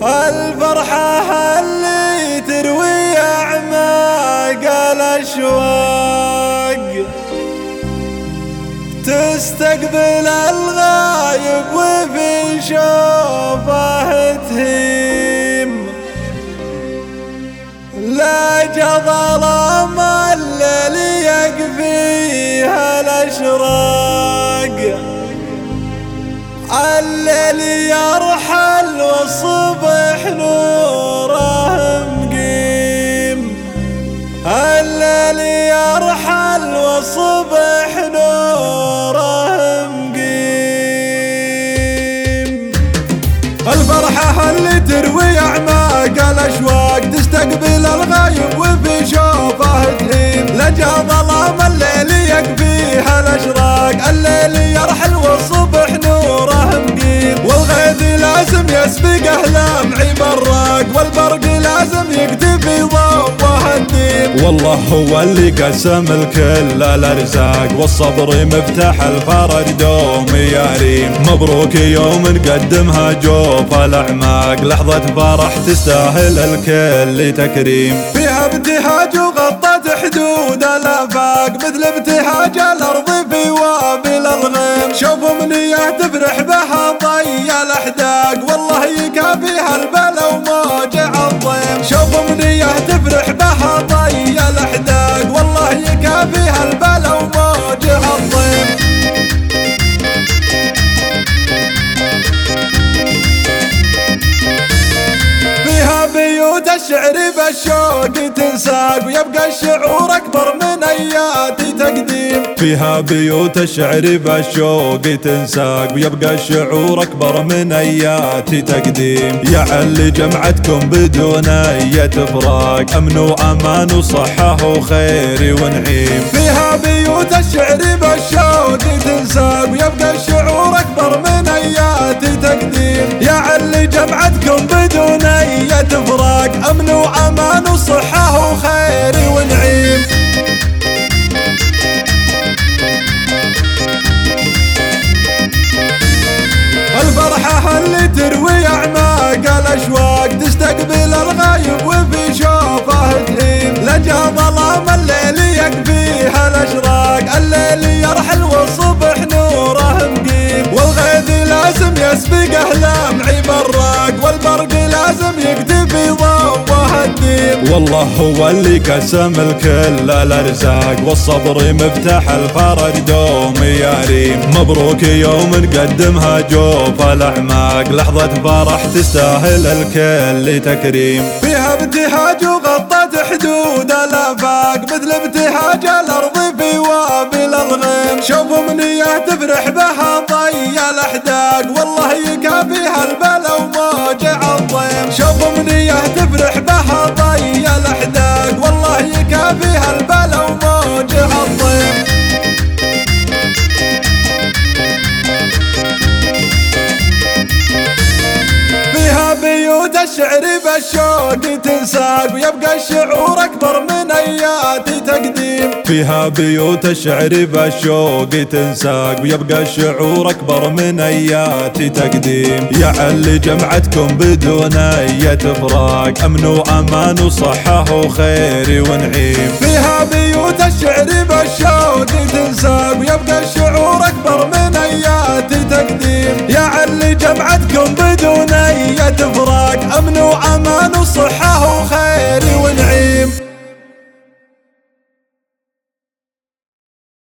الفرحة اللي تروي أعماق الأشواق، تستقبل الغايب وفي شوفه تهيم. لا ظلام الليل يقفيها الأشراق، الليل يرحل والصبح نوره مقيم. الليل يرحل والصبح نوره مقيم. الفرحة اللي تروي أعماق الأشواق، تستقبل الغايب وفي شوفه تهيم. لجا ظلام الليل يقفيها الأشراق، الليل يرحل والصبح نوره مقيم. والغيث لازم يسبقه لمعي براق، والبرق لازم يكتفي ضوءه الديم. والله هو اللي قسم الكل الارزاق، والصبر مفتاح الفرج دوم يا ريم. مبروك يوم نقدمها جوف الاعماق، لحظة فرح تستاهل الكل تكريم. فيها ابتهاج وغطت حدود الافاق، مثل ابتهاج الارض في وابل الغيم. شوفوا منيه تفرح بها ضي الاحداق، والله يكافيها البلا وموجع الضيم. شوفوا منيه تفرح بها ضي الاحداق، والله يكافيها البلا وموجع الضيم. فيها بيوت الشعر بالشوق تنساق، ويبقى الشعور أكبر من أيات تقديم. فيها بيوت الشعر بالشوق تنساق، ويبقى الشعور أكبر من أيات تقديم. يعلي جمعتكم بدون أي فراق، أمن وأمان وصحة وخير ونعيم. فيها بيوت الشعر بالشوق تنساق، ويبقى الشعور أكبر من أيات تقديم. يعلي جمعتكم بدون أي فراق، أمن وأمان وصحة وخير ونعيم. الفرحة اللي تروي أعماق الأشواق، تستقبل الغايب وفي شوفه تهيم. لجا ظلام الليل يقفيها الأشراق، الليل يرحل والصبح نوره مقيم. والغيث لازم يسبقه لمعي براق، والبرق لازم يكتفي ضوءه الديم. والله هو اللي قسم الكل الارزاق، والصبر مفتاح الفرج دوم يا ريم. مبروك يوم نقدمها جوف الاعماق، لحظة فرح تستاهل الكل تكريم. فيها ابتهاج وغطت حدود الافاق، مثل ابتهاج الارض في وابل الغيم. شوفوا منيه تفرح بها ضي الاحداق، والله يكافيها البلا وموجع الضيم. شوفوا منيه تفرح بها ضي الاحداق، والله يكافيها البلا وموجع الضيم. فيها بيوت الشعر بالشوق تنساق، ويبقى الشعور أكبر من أيات تقديم. فيها بيوت الشعر بالشوق تنساق، ويبقى الشعور أكبر من أيات تقديم. يعلي جمعتكم بدون أي فراق، أمن وأمان وصحة وخير ونعيم. فيها بيوت الشعر بالشوق تنساق، ويبقى الشعور أكبر من أيات تقديم. يعلي جمعتكم بدون أي فراق، أمن وأمان وصحة